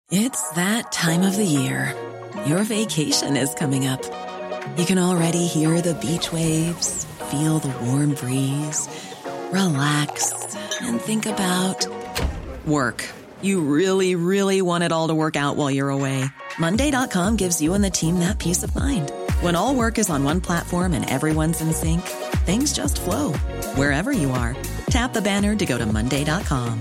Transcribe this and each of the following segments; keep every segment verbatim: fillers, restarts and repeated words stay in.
It's that time of the year. Your vacation is coming up. You can already hear the beach waves, feel the warm breeze, relax, and think about work. You really, really want it all to work out while you're away. Monday dot com gives you and the team that peace of mind. When all work is on one platform and everyone's in sync, things just flow. Wherever you are, tap the banner to go to Monday dot com.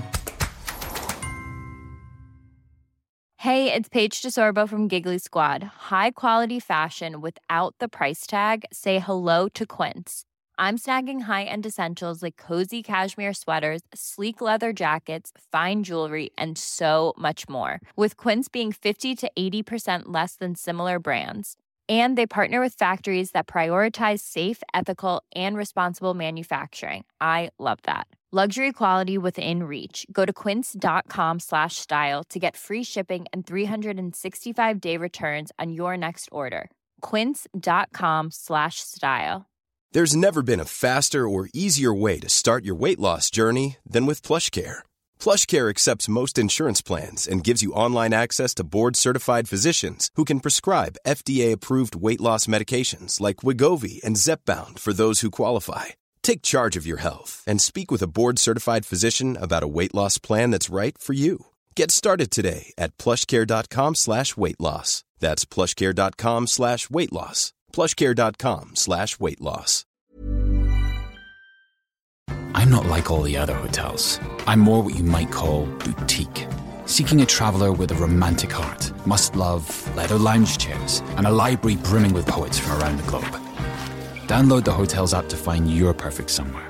Hey, it's Paige DeSorbo from Giggly Squad. High quality fashion without the price tag. Say hello to Quince. I'm snagging high-end essentials like cozy cashmere sweaters, sleek leather jackets, fine jewelry, and so much more. With Quince being fifty to eighty percent less than similar brands. And they partner with factories that prioritize safe, ethical, and responsible manufacturing. I love that. Luxury quality within reach. Go to quince.com slash style to get free shipping and three sixty-five day returns on your next order. Quince.com slash style. There's never been a faster or easier way to start your weight loss journey than with PlushCare. PlushCare accepts most insurance plans and gives you online access to board-certified physicians who can prescribe F D A-approved weight loss medications like Wegovy and Zepbound for those who qualify. Take charge of your health and speak with a board-certified physician about a weight loss plan that's right for you. Get started today at plushcare.com slash weight loss. That's plushcare.com slash weight loss. plushcare.com slash weight loss. I'm not like all the other hotels. I'm more what you might call boutique. Seeking a traveller with a romantic heart must love leather lounge chairs and a library brimming with poets from around the globe. Download the Hotels app to find your perfect somewhere.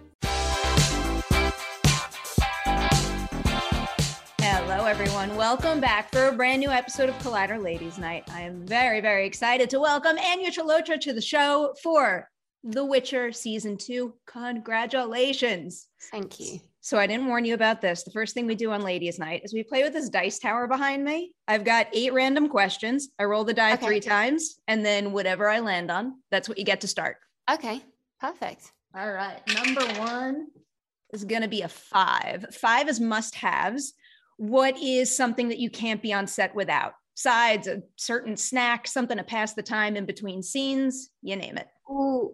Hello, everyone. Welcome back for a brand new episode of Collider Ladies Night. I am very, very excited to welcome Anya Chalotra to the show for The Witcher Season two. Congratulations. Thank you. So I didn't warn you about this. The first thing we do on Ladies Night is we play with this dice tower behind me. I've got eight random questions. I roll the die okay. three times, and then whatever I land on, that's what you get to start. Okay, perfect. All right. Number one is going to be a five. Five is must-haves. What is something that you can't be on set without? Sides, a certain snack, something to pass the time in between scenes, you name it. Oh,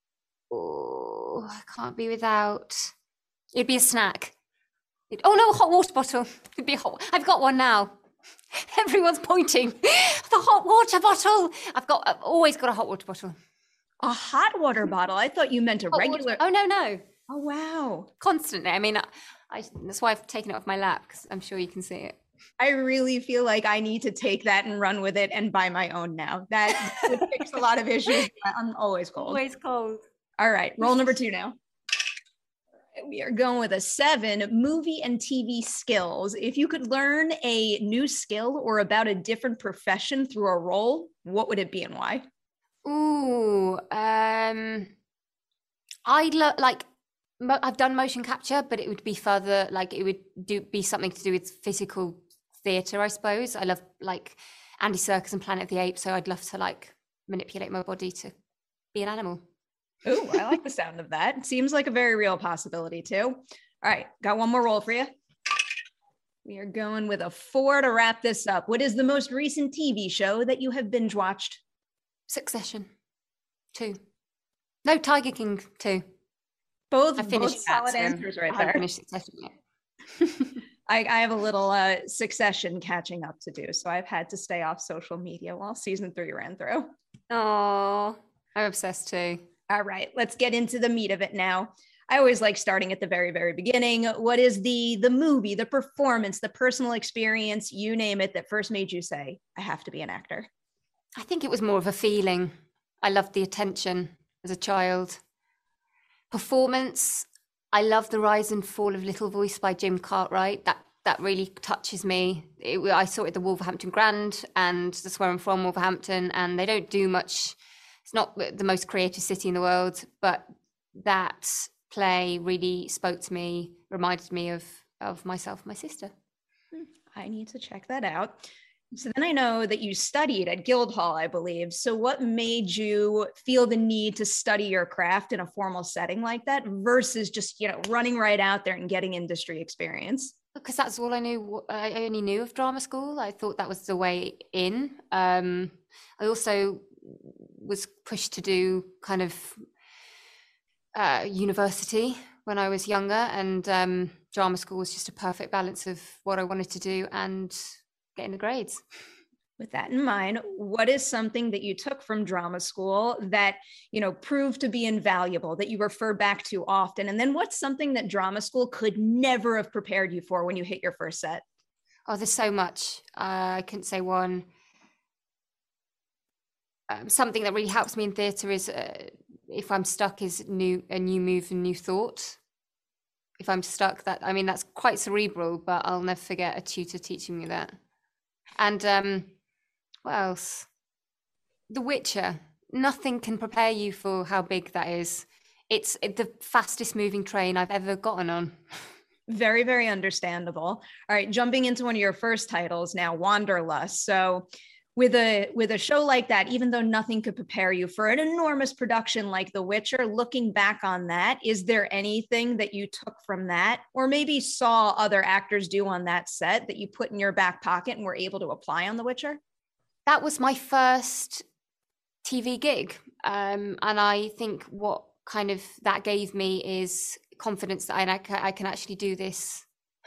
oh I can't be without... It'd be a snack. It, oh no, a hot water bottle. It'd be a hot. I've got one now. Everyone's pointing. The hot water bottle. I've got. I've always got a hot water bottle. A hot water bottle. I thought you meant a hot regular. Water. Oh no, no. Oh wow. Constantly. I mean, I, I. That's why I've taken it off my lap because I'm sure you can see it. I really feel like I need to take that and run with it and buy my own now. That would fix a lot of issues. I'm always cold. Always cold. All right, roll number two now. We are going with a seven, movie and T V skills. If you could learn a new skill or about a different profession through a role, what would it be and why? Ooh, um, I lo- like, mo- I've done motion capture, but it would be further, like it would do be something to do with physical theatre, I suppose. I love like Andy Serkis and Planet of the Apes, so I'd love to like manipulate my body to be an animal. Oh, I like the sound of that. Seems like a very real possibility too. All right, got one more roll for you. We are going with a four to wrap this up. What is the most recent T V show that you have binge watched? Succession. Two. No, Tiger King two. Both, I finished both that, solid so answers right I there. haven't finished Succession yet. I, I have a little uh, Succession catching up to do, so I've had to stay off social media while season three ran through. Oh, I'm obsessed too. All right, let's get into the meat of it now. I always like starting at the very, very beginning. What is the the movie, the performance, the personal experience, you name it, that first made you say, I have to be an actor? I think it was more of a feeling. I loved the attention as a child. Performance, I love The Rise and Fall of Little Voice by Jim Cartwright. That that really touches me. It, I saw it at the Wolverhampton Grand, and that's where I'm from, Wolverhampton, and they don't do much. It's not the most creative city in the world, but that play really spoke to me, reminded me of, of myself and my sister. I need to check that out. So then I know that you studied at Guildhall, I believe. So what made you feel the need to study your craft in a formal setting like that versus just, you know, running right out there and getting industry experience? Because that's all I knew. I only knew of drama school. I thought that was the way in. Um, I also was pushed to do kind of uh, university when I was younger, and um, drama school was just a perfect balance of what I wanted to do and getting the grades. With that in mind, what is something that you took from drama school that, you know, proved to be invaluable, that you refer back to often? And then what's something that drama school could never have prepared you for when you hit your first set? Oh, there's so much. Uh, I couldn't say one. Um, something that really helps me in theatre is uh, if I'm stuck is new a new move and new thought. If I'm stuck, that I mean, that's quite cerebral, but I'll never forget a tutor teaching me that. And um, what else? The Witcher. Nothing can prepare you for how big that is. It's the fastest moving train I've ever gotten on. Very, very understandable. All right, jumping into one of your first titles now, Wanderlust. So with a with a show like that, even though nothing could prepare you for an enormous production like The Witcher, looking back on that, is there anything that you took from that, or maybe saw other actors do on that set, that you put in your back pocket and were able to apply on The Witcher? That was my first T V gig. Um, and I think what kind of that gave me is confidence that I, I can actually do this.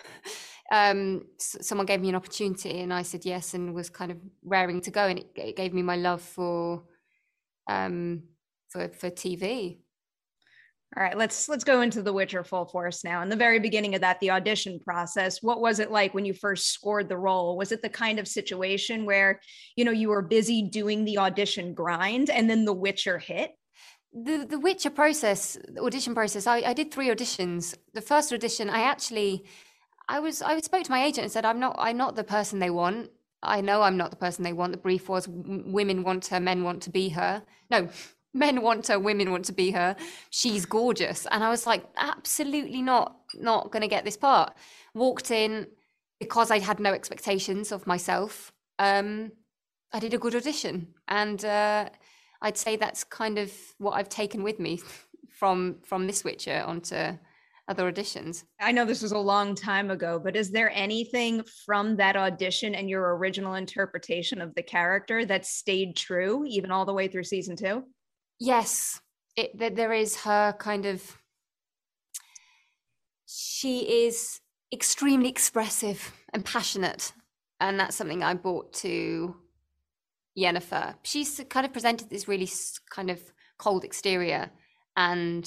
Um, someone gave me an opportunity and I said yes, and was kind of raring to go. And it, it gave me my love for, um, for, for T V. All right, let's let's go into The Witcher full force now. In the very beginning of that, the audition process, what was it like when you first scored the role? Was it the kind of situation where, you know, you were busy doing the audition grind and then The Witcher hit? The the Witcher process, the audition process, I, I did three auditions. The first audition, I actually, I was I spoke to my agent and said, I'm not I'm not the person they want. I know I'm not the person they want. The brief was women want her, men want to be her. No. Men want her, women want to be her. She's gorgeous. And I was like, absolutely not, not going to get this part. Walked in because I had no expectations of myself. Um, I did a good audition. And uh, I'd say that's kind of what I've taken with me from, from this Witcher onto other auditions. I know this was a long time ago, but is there anything from that audition and your original interpretation of the character that stayed true even all the way through season two? Yes, it, there is her kind of, she is extremely expressive and passionate. And that's something I brought to Yennefer. She's kind of presented this really kind of cold exterior. And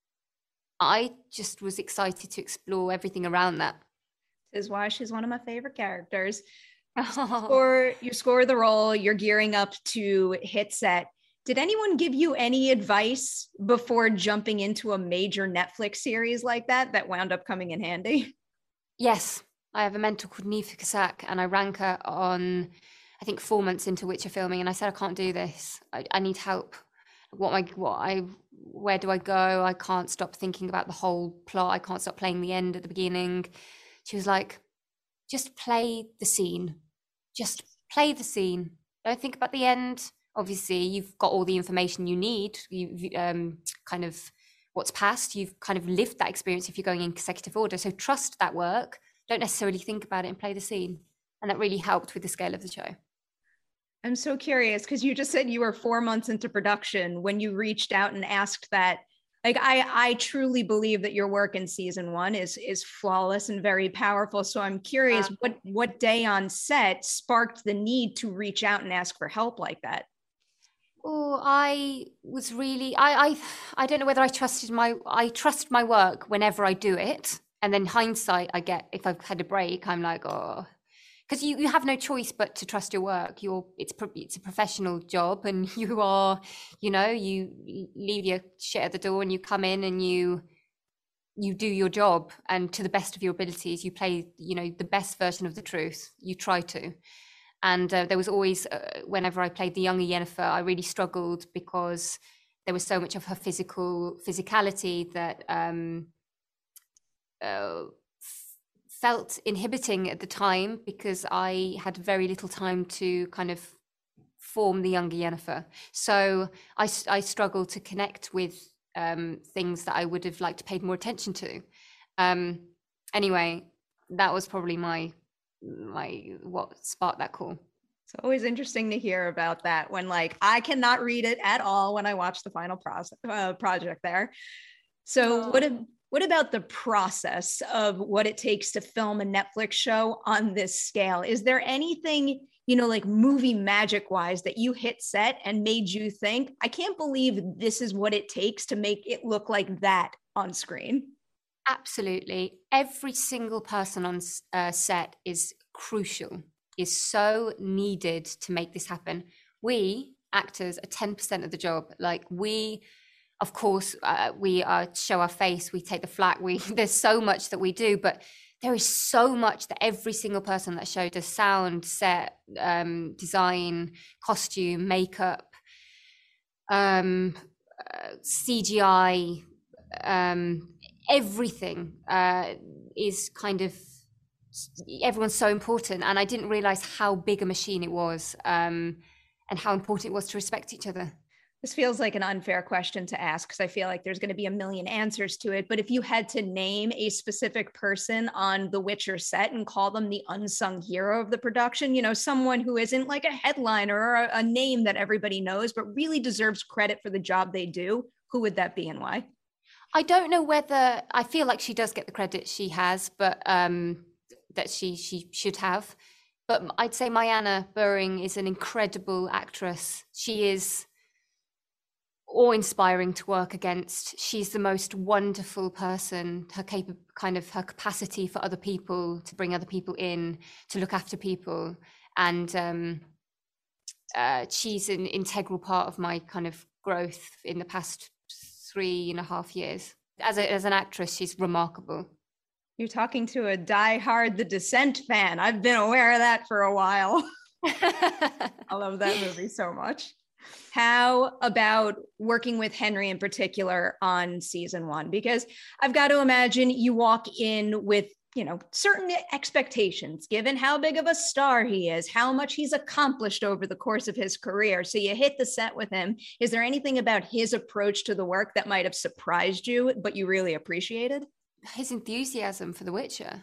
I just was excited to explore everything around that. This is why she's one of my favorite characters. Oh. Or you score the role, you're gearing up to hit set. Did anyone give you any advice before jumping into a major Netflix series like that that wound up coming in handy? Yes, I have a mentor called Nifa Kasak, and I rang her on, I think, four months into Witcher filming, and I said, I can't do this. I, I need help. What I, what I, where do I go? I can't stop thinking about the whole plot. I can't stop playing the end at the beginning. She was like, just play the scene. Just play the scene. Don't think about the end. Obviously, you've got all the information you need. You um, kind of what's past. You've kind of lived that experience if you're going in consecutive order. So trust that work. Don't necessarily think about it and play the scene. And that really helped with the scale of the show. I'm so curious because you just said you were four months into production when you reached out and asked that. Like, I, I truly believe that your work in season one is is flawless and very powerful. So I'm curious, uh, what what day on set sparked the need to reach out and ask for help like that? Oh, I was really, I, I, I don't know whether I trusted my, I trust my work whenever I do it. And then hindsight, I get, if I've had a break, I'm like, oh, because you, you have no choice but to trust your work. You're, it's, it's a professional job and you are, you know, you leave your shit at the door and you come in and you, you do your job. And to the best of your abilities, you play, you know, the best version of the truth. You try to. And uh, there was always, uh, whenever I played the younger Yennefer, I really struggled because there was so much of her physical physicality that um, uh, f- felt inhibiting at the time because I had very little time to kind of form the younger Yennefer. So I, I struggled to connect with um, things that I would have liked to pay more attention to. Um, anyway, that was probably my my what sparked that call. It's always interesting to hear about that when, like, I cannot read it at all when I watch the final process, uh, project there. So oh. what if, what about the process of what it takes to film a Netflix show on this scale? Is there anything, you know, like movie magic wise that you hit set and made you think, I can't believe this is what it takes to make it look like that on screen? Absolutely. Every single person on uh, set is crucial, is so needed to make this happen. We actors are ten percent of the job. Like we, of course, uh, we uh, show our face, we take the flak. We there's so much that we do, but there is so much that every single person that show does: sound, set, um, design, costume, makeup, um, uh, C G I, um, everything uh, is kind of, everyone's so important. And I didn't realize how big a machine it was, um, and how important it was to respect each other. This feels like an unfair question to ask because I feel like there's going to be a million answers to it. But if you had to name a specific person on the Witcher set and call them the unsung hero of the production, you know, someone who isn't like a headliner or a, a name that everybody knows, but really deserves credit for the job they do, who would that be and why? I don't know whether, I feel like she does get the credit she has, but um, that she she should have. But I'd say Mariana Buring is an incredible actress. She is awe-inspiring to work against. She's the most wonderful person. Her cap- kind of her capacity for other people, to bring other people in, to look after people, and um, uh, she's an integral part of my kind of growth in the past three and a half years. As a, as an actress, she's remarkable. You're talking to a die-hard The Descent fan. I've been aware of that for a while. I love that movie so much. How about working with Henry in particular on season one? Because I've got to imagine you walk in with, you know, certain expectations, given how big of a star he is, how much he's accomplished over the course of his career. So you hit the set with him. Is there anything about his approach to the work that might have surprised you, but you really appreciated? His enthusiasm for The Witcher.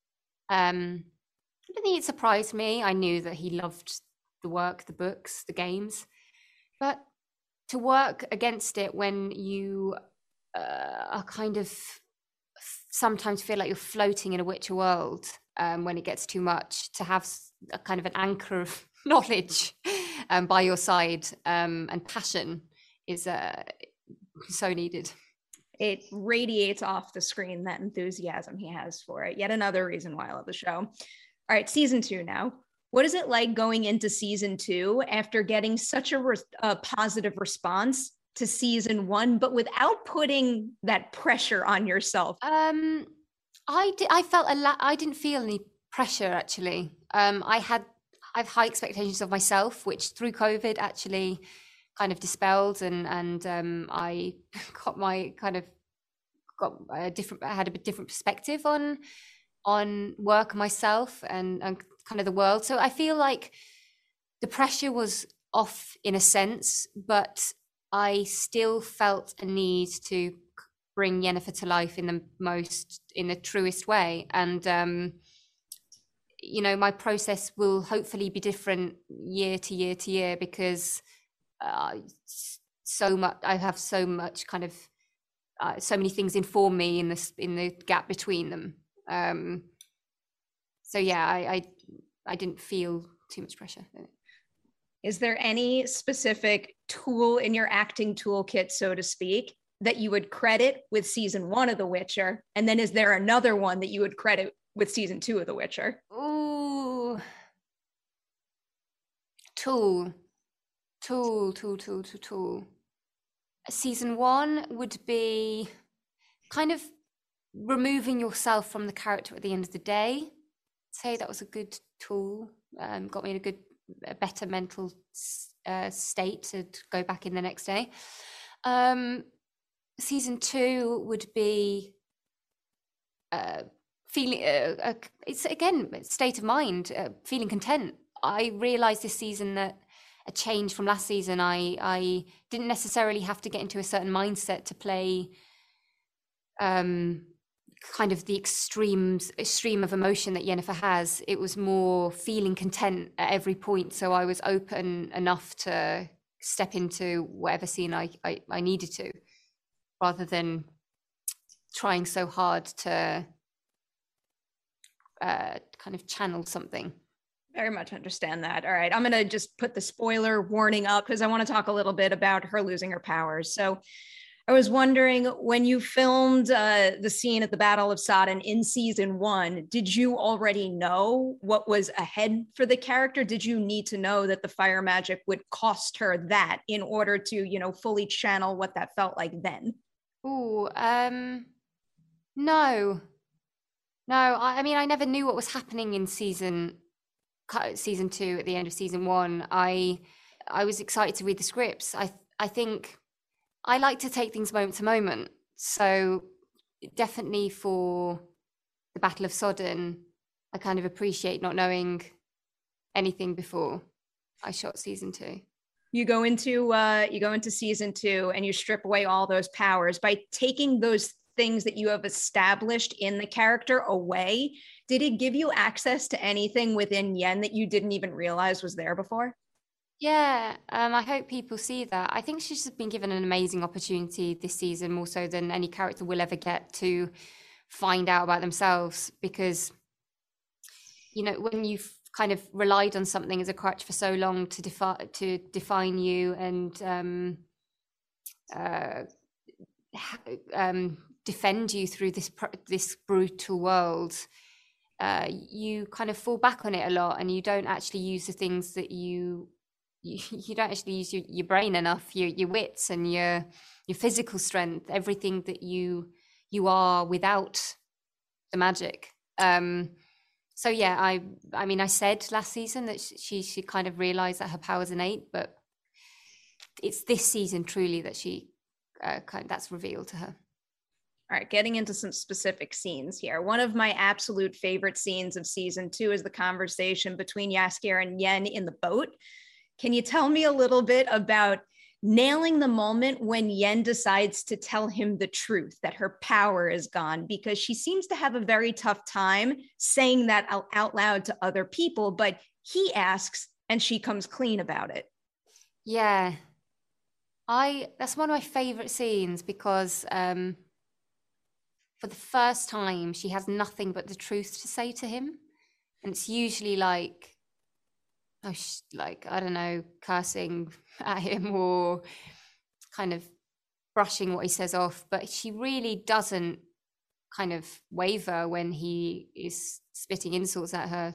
Um, I don't think it surprised me. I knew that he loved the work, the books, the games. But to work against it when you uh, are kind of sometimes feel like you're floating in a Witcher world, um, when it gets too much, to have a kind of an anchor of knowledge um, by your side, um, and passion is uh, so needed. It radiates off the screen, that enthusiasm he has for it. Yet another reason why I love the show. All right, season two now. What is it like going into season two after getting such a, re- a positive response to season one, but without putting that pressure on yourself? Um, I di- I felt a la- I didn't feel any pressure actually. Um, I had I have high expectations of myself, which through COVID actually kind of dispelled, and and um, I got my kind of got a different. I had a bit different perspective on on work, myself, and and kind of the world. So I feel like the pressure was off in a sense, but I still felt a need to bring Yennefer to life in the most, in the truest way. And, um, you know, my process will hopefully be different year to year to year because uh, so much, I have so much kind of, uh, so many things inform me in this, in the gap between them. Um, so yeah, I, I, I didn't feel too much pressure. Is there any specific tool in your acting toolkit, so to speak, that you would credit with season one of The Witcher? And then is there another one that you would credit with season two of The Witcher? Ooh. Tool. Tool, tool, tool, tool, tool. Season one would be kind of removing yourself from the character at the end of the day. I'd say that was a good tool. Um, got me in a good, a better mental uh, state to go back in the next day. Um, season two would be uh, feeling, uh, uh, it's again, state of mind, uh, feeling content. I realized this season that a change from last season, I, I didn't necessarily have to get into a certain mindset to play um, kind of the extremes extreme of emotion that Yennefer has. It was more feeling content at every point. So I was open enough to step into whatever scene I, I, I needed to, rather than trying so hard to uh, kind of channel something. Very much understand that. All right, I'm going to just put the spoiler warning up because I want to talk a little bit about her losing her powers. So I was wondering, when you filmed uh, the scene at the Battle of Sodden in season one, did you already know what was ahead for the character? Did you need to know that the fire magic would cost her that in order to, you know, fully channel what that felt like then? Ooh, um, no. No, I, I mean, I never knew what was happening in season season two at the end of season one. I I was excited to read the scripts. I I think I like to take things moment to moment. So definitely for the Battle of Sodden, I kind of appreciate not knowing anything before I shot season two. You go into uh, you go into season two and you strip away all those powers by taking those things that you have established in the character away. Did it give you access to anything within Yen that you didn't even realize was there before? Yeah, um, I hope people see that. I think she's just been given an amazing opportunity this season, more so than any character will ever get, to find out about themselves. Because, you know, when you've kind of relied on something as a crutch for so long to defi- to define you and um, uh, um, defend you through this pr- this brutal world, uh, you kind of fall back on it a lot, and you don't actually use the things that you you, you don't actually use your, your brain enough, your your wits and your your physical strength, everything that you you are without the magic. Um, so yeah, I I mean, I said last season that she she kind of realized that her power's innate, but it's this season truly that she uh, kind of, that's revealed to her. All right, getting into some specific scenes here. One of my absolute favorite scenes of season two is the conversation between Jaskier and Yen in the boat. Can you tell me a little bit about nailing the moment when Yen decides to tell him the truth, that her power is gone? Because she seems to have a very tough time saying that out, out loud to other people, but he asks and she comes clean about it. Yeah. I that's one of my favorite scenes because um, for the first time, she has nothing but the truth to say to him. And it's usually like, oh, like, I don't know, cursing at him or kind of brushing what he says off. But she really doesn't kind of waver when he is spitting insults at her.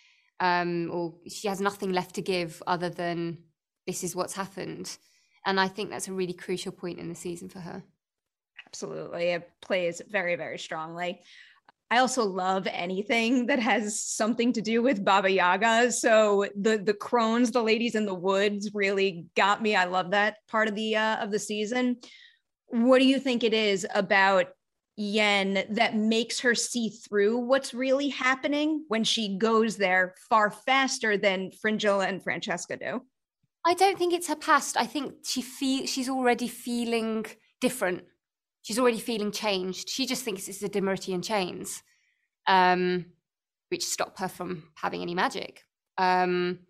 Um, or she has nothing left to give other than this is what's happened. And I think that's a really crucial point in the season for her. Absolutely. It plays very, very strongly. I also love anything that has something to do with Baba Yaga. So the the crones, the ladies in the woods, really got me. I love that part of the uh, of the season. What do you think it is about Yen that makes her see through what's really happening when she goes there far faster than Fringilla and Francesca do? I don't think it's her past. I think she feel she's already feeling different. She's already feeling changed. She just thinks it's the Demurtian chains, um, which stop her from having any magic. Um,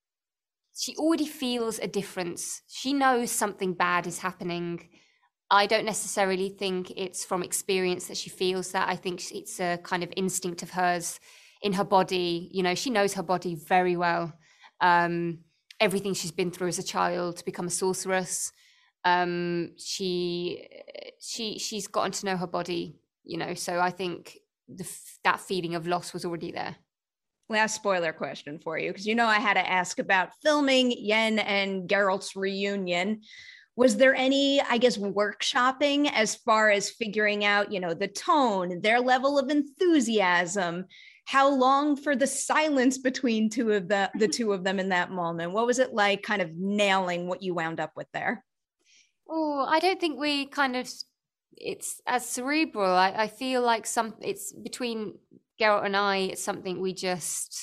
she already feels a difference. She knows something bad is happening. I don't necessarily think it's from experience that she feels that. I think it's a kind of instinct of hers in her body. You know, she knows her body very well. Um, everything she's been through as a child to become a sorceress. Um, she, she, she's gotten to know her body, you know, so I think the, that feeling of loss was already there. Last spoiler question for you, because you know I had to ask about filming Yen and Geralt's reunion. Was there any, I guess, workshopping as far as figuring out, you know, the tone, their level of enthusiasm, how long for the silence between two of the, the two of them in that moment? What was it like kind of nailing what you wound up with there? Oh, I don't think we kind of, it's as cerebral. I, I feel like some, it's between Geralt and I, it's something we just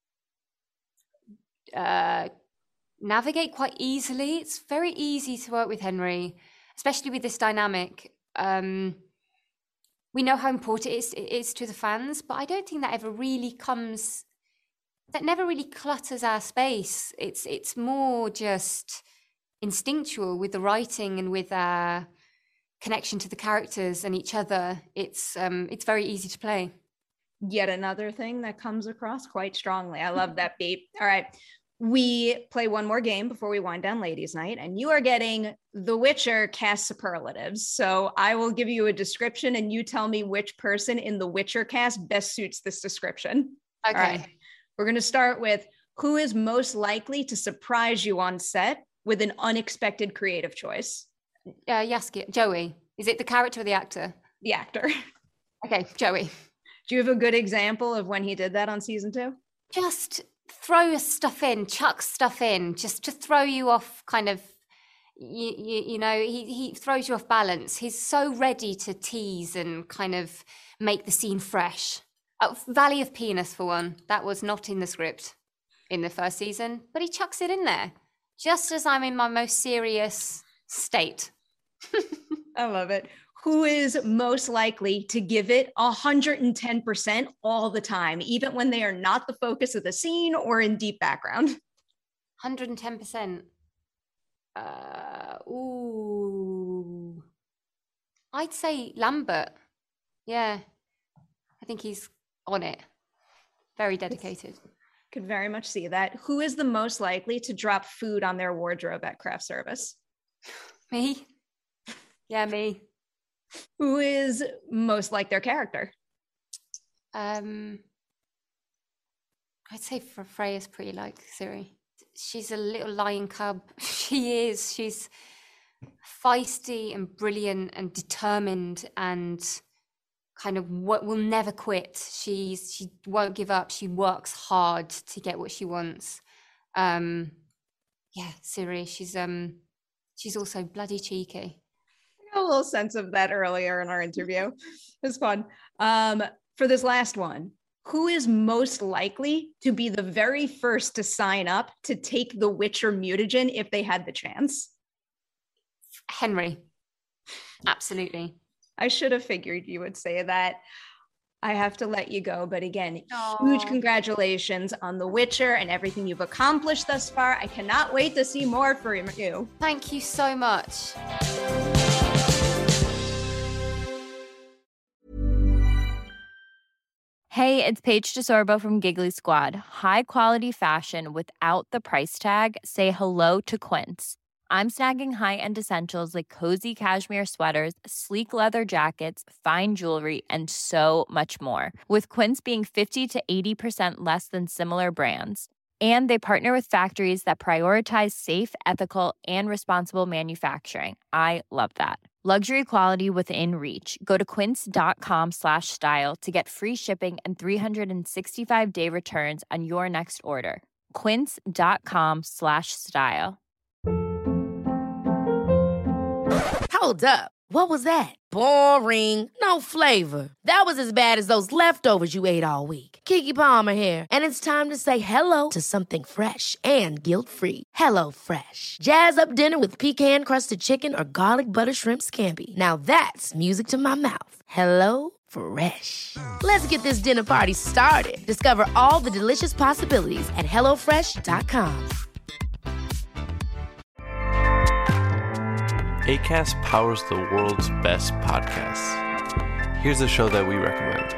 uh, navigate quite easily. It's very easy to work with Henry, especially with this dynamic. Um, we know how important it is, it is to the fans, but I don't think that ever really comes, that never really clutters our space. It's it's more just instinctual with the writing and with our connection to the characters and each other. It's um it's very easy to play. Yet another thing that comes across quite strongly. I love that beat. All right. We play one more game before we wind down ladies' night, and you are getting The Witcher cast superlatives. So I will give you a description and you tell me which person in The Witcher cast best suits this description. Okay. All right. We're going to start with who is most likely to surprise you on set with an unexpected creative choice? Uh, Jaskier, Joey. Is it the character or the actor? The actor. Okay, Joey. Do you have a good example of when he did that on season two? Just throw stuff in, chuck stuff in, just to throw you off kind of, you, you, you know, he, he throws you off balance. He's so ready to tease and kind of make the scene fresh. Oh, Valley of Penis, for one. That was not in the script in the first season, but he chucks it in there, just as I'm in my most serious state. I love it. Who is most likely to give it one hundred ten percent all the time, even when they are not the focus of the scene or in deep background? one hundred ten percent. Uh, ooh. I'd say Lambert. Yeah. I think he's on it. Very dedicated. Could very much see that. Who is the most likely to drop food on their wardrobe at craft service? Me. Yeah, me. Who is most like their character? Um, I'd say for Freya's pretty like Ciri. She's a little lion cub. She is. She's feisty and brilliant and determined and kind of what will never quit. She's she won't give up. She works hard to get what she wants. Um, yeah, Ciri. She's um, she's also bloody cheeky. A little sense of that earlier in our interview. It was fun. Um, for this last one, who is most likely to be the very first to sign up to take the Witcher mutagen if they had the chance? Henry. Absolutely. I should have figured you would say that. I have to let you go. But again, Aww. Huge congratulations on The Witcher and everything you've accomplished thus far. I cannot wait to see more from you. Thank you so much. Hey, it's Paige DeSorbo from Giggly Squad. High quality fashion without the price tag. Say hello to Quince. I'm snagging high-end essentials like cozy cashmere sweaters, sleek leather jackets, fine jewelry, and so much more. With Quince being fifty to eighty percent less than similar brands. And they partner with factories that prioritize safe, ethical, and responsible manufacturing. I love that. Luxury quality within reach. Go to quince.com slash style to get free shipping and three sixty-five day returns on your next order. Quince.com slash style. Hold up. What was that? Boring. No flavor. That was as bad as those leftovers you ate all week. Keke Palmer here. And it's time to say hello to something fresh and guilt-free. Hello Fresh. Jazz up dinner with pecan-crusted chicken or garlic butter shrimp scampi. Now that's music to my mouth. Hello Fresh. Let's get this dinner party started. Discover all the delicious possibilities at hello fresh dot com. Acast powers the world's best podcasts. Here's a show that we recommend.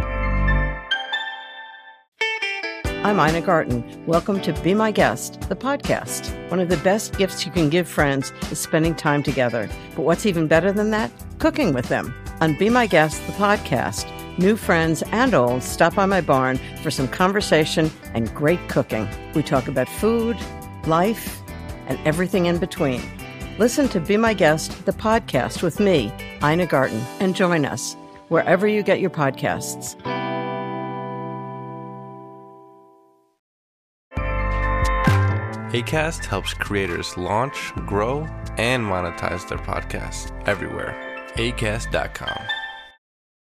I'm Ina Garten. Welcome to Be My Guest, the podcast. One of the best gifts you can give friends is spending time together. But what's even better than that? Cooking with them. On Be My Guest, the podcast, new friends and old stop by my barn for some conversation and great cooking. We talk about food, life, and everything in between. Listen to Be My Guest, the podcast with me, Ina Garten, and join us wherever you get your podcasts. Acast helps creators launch, grow, and monetize their podcasts everywhere. acast dot com.